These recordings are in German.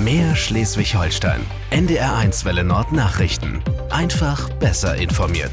Mehr Schleswig-Holstein. NDR1 Welle Nord Nachrichten. Einfach besser informiert.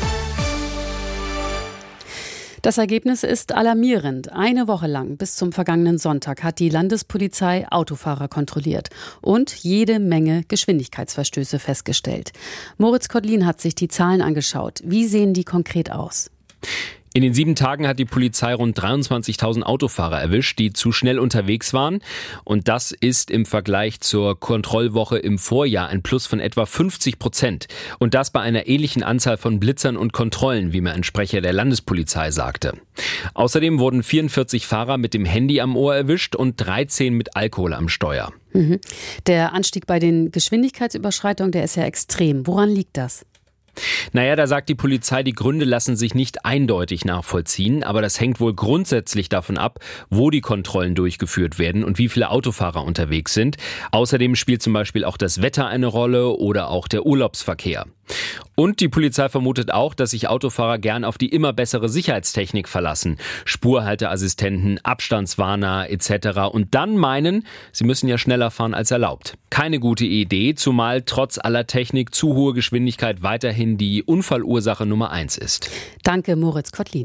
Das Ergebnis ist alarmierend. Eine Woche lang bis zum vergangenen Sonntag hat die Landespolizei Autofahrer kontrolliert und jede Menge Geschwindigkeitsverstöße festgestellt. Moritz Kotlin hat sich die Zahlen angeschaut. Wie sehen die konkret aus? In den 7 Tagen hat die Polizei rund 23.000 Autofahrer erwischt, die zu schnell unterwegs waren. Und das ist im Vergleich zur Kontrollwoche im Vorjahr ein Plus von etwa 50%. Und das bei einer ähnlichen Anzahl von Blitzern und Kontrollen, wie mir ein Sprecher der Landespolizei sagte. Außerdem wurden 44 Fahrer mit dem Handy am Ohr erwischt und 13 mit Alkohol am Steuer. Der Anstieg bei den Geschwindigkeitsüberschreitungen, der ist ja extrem. Woran liegt das? Naja, da sagt die Polizei, die Gründe lassen sich nicht eindeutig nachvollziehen, aber das hängt wohl grundsätzlich davon ab, wo die Kontrollen durchgeführt werden und wie viele Autofahrer unterwegs sind. Außerdem spielt zum Beispiel auch das Wetter eine Rolle oder auch der Urlaubsverkehr. Und die Polizei vermutet auch, dass sich Autofahrer gern auf die immer bessere Sicherheitstechnik verlassen. Spurhalteassistenten, Abstandswarner etc. und dann meinen, sie müssen ja schneller fahren als erlaubt. Keine gute Idee, zumal trotz aller Technik zu hohe Geschwindigkeit weiterhin die Unfallursache Nummer 1 ist. Danke, Moritz Kotlin.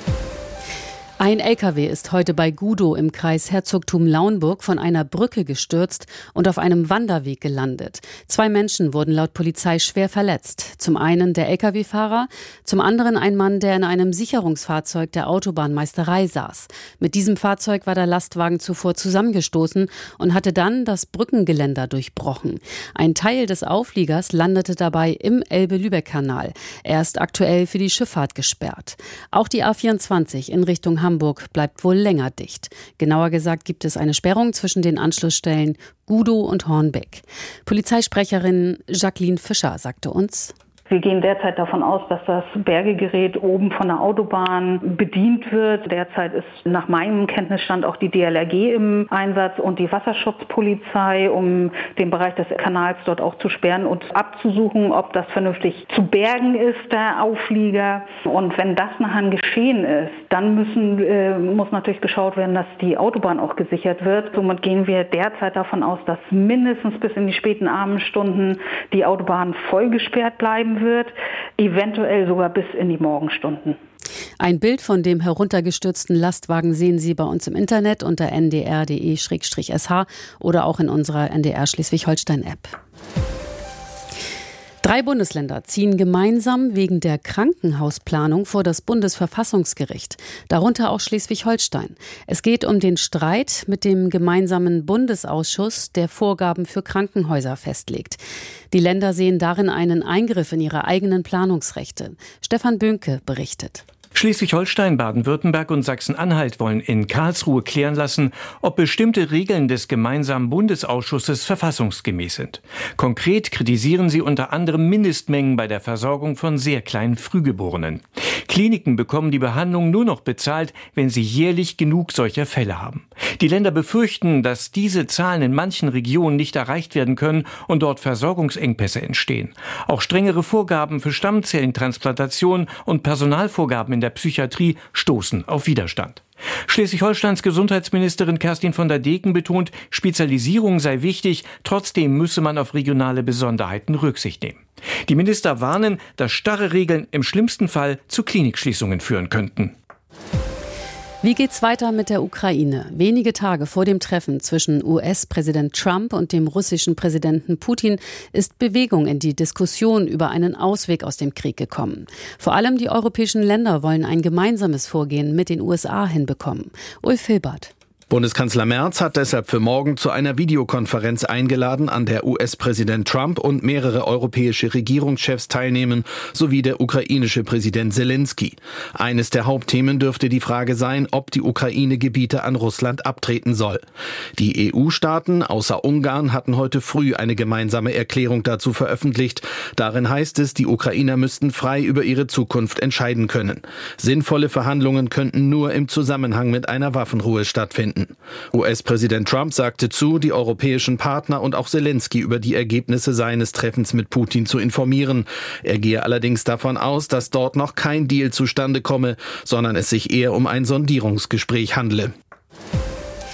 Ein LKW ist heute bei Gudow im Kreis Herzogtum Lauenburg von einer Brücke gestürzt und auf einem Wanderweg gelandet. 2 Menschen wurden laut Polizei schwer verletzt. Zum einen der LKW-Fahrer, zum anderen ein Mann, der in einem Sicherungsfahrzeug der Autobahnmeisterei saß. Mit diesem Fahrzeug war der Lastwagen zuvor zusammengestoßen und hatte dann das Brückengeländer durchbrochen. Ein Teil des Aufliegers landete dabei im Elbe-Lübeck-Kanal. Er ist aktuell für die Schifffahrt gesperrt. Auch die A24 in Richtung Hamburg bleibt wohl länger dicht. Genauer gesagt gibt es eine Sperrung zwischen den Anschlussstellen Gudow und Hornbeck. Polizeisprecherin Jacqueline Fischer sagte uns: Wir gehen derzeit davon aus, dass das Bergegerät oben von der Autobahn bedient wird. Derzeit ist nach meinem Kenntnisstand auch die DLRG im Einsatz und die Wasserschutzpolizei, um den Bereich des Kanals dort auch zu sperren und abzusuchen, ob das vernünftig zu bergen ist, der Auflieger. Und wenn das nachher geschehen ist, dann muss natürlich geschaut werden, dass die Autobahn auch gesichert wird. Somit gehen wir derzeit davon aus, dass mindestens bis in die späten Abendstunden die Autobahn voll gesperrt bleiben wird, eventuell sogar bis in die Morgenstunden. Ein Bild von dem heruntergestürzten Lastwagen sehen Sie bei uns im Internet unter ndr.de/sh oder auch in unserer NDR Schleswig-Holstein-App. 3 Bundesländer ziehen gemeinsam wegen der Krankenhausplanung vor das Bundesverfassungsgericht, darunter auch Schleswig-Holstein. Es geht um den Streit mit dem gemeinsamen Bundesausschuss, der Vorgaben für Krankenhäuser festlegt. Die Länder sehen darin einen Eingriff in ihre eigenen Planungsrechte. Stefan Böhnke berichtet. Schleswig-Holstein, Baden-Württemberg und Sachsen-Anhalt wollen in Karlsruhe klären lassen, ob bestimmte Regeln des gemeinsamen Bundesausschusses verfassungsgemäß sind. Konkret kritisieren sie unter anderem Mindestmengen bei der Versorgung von sehr kleinen Frühgeborenen. Kliniken bekommen die Behandlung nur noch bezahlt, wenn sie jährlich genug solcher Fälle haben. Die Länder befürchten, dass diese Zahlen in manchen Regionen nicht erreicht werden können und dort Versorgungsengpässe entstehen. Auch strengere Vorgaben für Stammzellentransplantation und Personalvorgaben in der Psychiatrie stoßen auf Widerstand. Schleswig-Holsteins Gesundheitsministerin Kerstin von der Deken betont, Spezialisierung sei wichtig, trotzdem müsse man auf regionale Besonderheiten Rücksicht nehmen. Die Minister warnen, dass starre Regeln im schlimmsten Fall zu Klinikschließungen führen könnten. Wie geht's weiter mit der Ukraine? Wenige Tage vor dem Treffen zwischen US-Präsident Trump und dem russischen Präsidenten Putin ist Bewegung in die Diskussion über einen Ausweg aus dem Krieg gekommen. Vor allem die europäischen Länder wollen ein gemeinsames Vorgehen mit den USA hinbekommen. Ulf Hilbert. Bundeskanzler Merz hat deshalb für morgen zu einer Videokonferenz eingeladen, an der US-Präsident Trump und mehrere europäische Regierungschefs teilnehmen, sowie der ukrainische Präsident Selenskyj. Eines der Hauptthemen dürfte die Frage sein, ob die Ukraine Gebiete an Russland abtreten soll. Die EU-Staaten außer Ungarn hatten heute früh eine gemeinsame Erklärung dazu veröffentlicht. Darin heißt es, die Ukrainer müssten frei über ihre Zukunft entscheiden können. Sinnvolle Verhandlungen könnten nur im Zusammenhang mit einer Waffenruhe stattfinden. US-Präsident Trump sagte zu, die europäischen Partner und auch Selenskyj über die Ergebnisse seines Treffens mit Putin zu informieren. Er gehe allerdings davon aus, dass dort noch kein Deal zustande komme, sondern es sich eher um ein Sondierungsgespräch handle.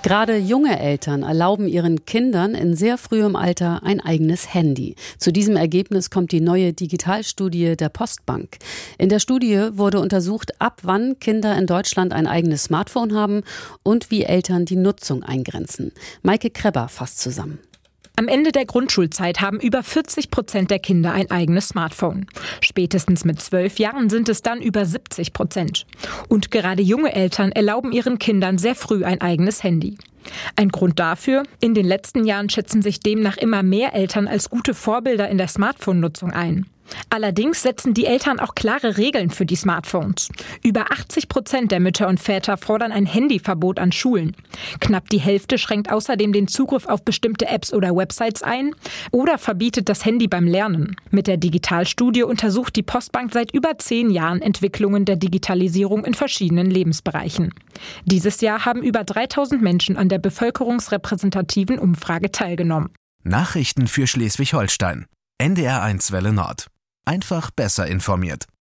Gerade junge Eltern erlauben ihren Kindern in sehr frühem Alter ein eigenes Handy. Zu diesem Ergebnis kommt die neue Digitalstudie der Postbank. In der Studie wurde untersucht, ab wann Kinder in Deutschland ein eigenes Smartphone haben und wie Eltern die Nutzung eingrenzen. Maike Krebber fasst zusammen. Am Ende der Grundschulzeit haben über 40% der Kinder ein eigenes Smartphone. Spätestens mit 12 Jahren sind es dann über 70%. Und gerade junge Eltern erlauben ihren Kindern sehr früh ein eigenes Handy. Ein Grund dafür: In den letzten Jahren schätzen sich demnach immer mehr Eltern als gute Vorbilder in der Smartphone-Nutzung ein. Allerdings setzen die Eltern auch klare Regeln für die Smartphones. Über 80% der Mütter und Väter fordern ein Handyverbot an Schulen. Knapp die Hälfte schränkt außerdem den Zugriff auf bestimmte Apps oder Websites ein oder verbietet das Handy beim Lernen. Mit der Digitalstudie untersucht die Postbank seit über 10 Jahren Entwicklungen der Digitalisierung in verschiedenen Lebensbereichen. Dieses Jahr haben über 3000 Menschen an der bevölkerungsrepräsentativen Umfrage teilgenommen. Nachrichten für Schleswig-Holstein. NDR1 Welle Nord. Einfach besser informiert.